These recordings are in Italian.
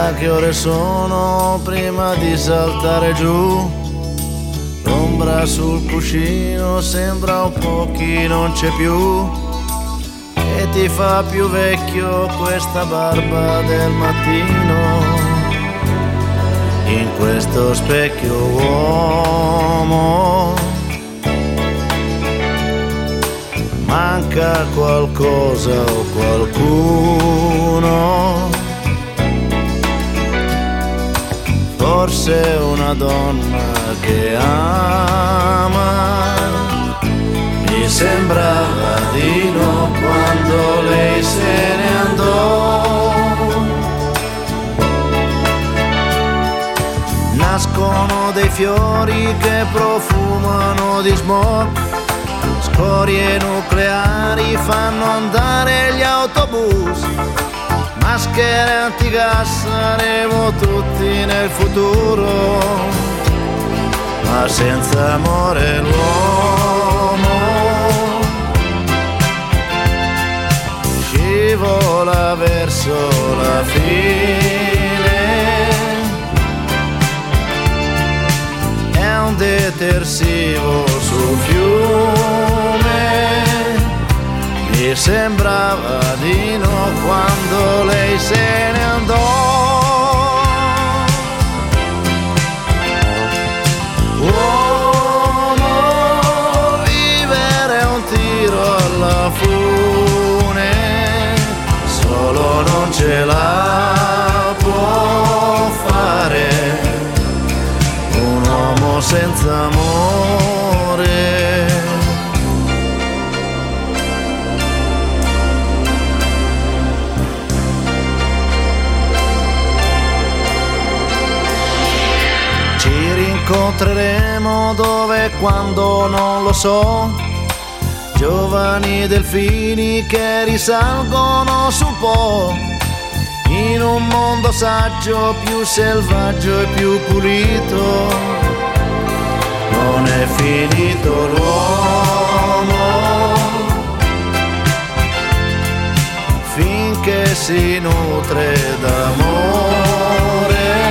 Sa che ore sono prima di saltare giù? L'ombra sul cuscino sembra un po' chi non c'è più. E ti fa più vecchio questa barba del mattino. In questo specchio uomo manca qualcosa o qualcuno. Forse una donna che ama. Mi sembrava di no quando lei se ne andò. Nascono dei fiori che profumano di smog. Scorie nucleari fanno andare gli autobus. Maschere antigas, saremo tutti nel futuro. Ma senza amore l'uomo scivola verso la fine. È un detersivo sul fiume. Mi sembrava di no quando lei se ne andò. Uomo, vivere è un tiro alla fune. Solo non ce la può fare un uomo senza amore. Incontreremo dove e quando non lo so. Giovani delfini che risalgono su un po'. In un mondo saggio, più selvaggio e più pulito. Non è finito l'uomo finché si nutre d'amore.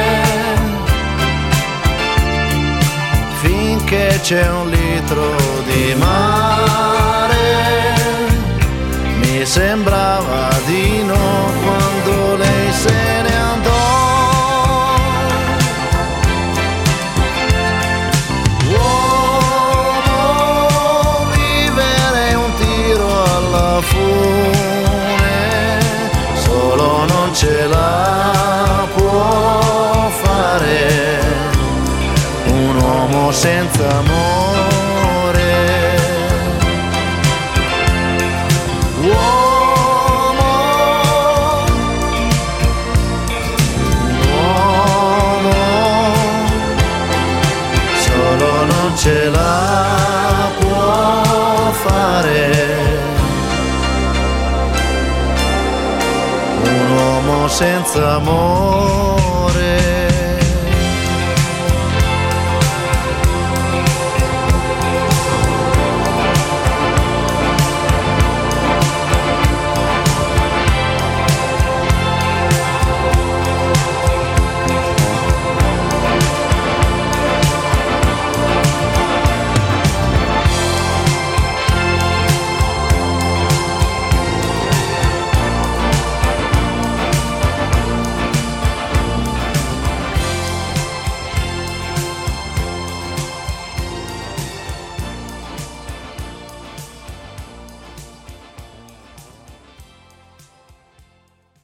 Che c'è un litro di mare. Mi sembrava di no quando lei se ne andò. Uomo, vivere è un tiro alla fune. Solo non ce la può fare un uomo senza amore. Uomo, uomo, solo non ce la può fare un uomo senza amore.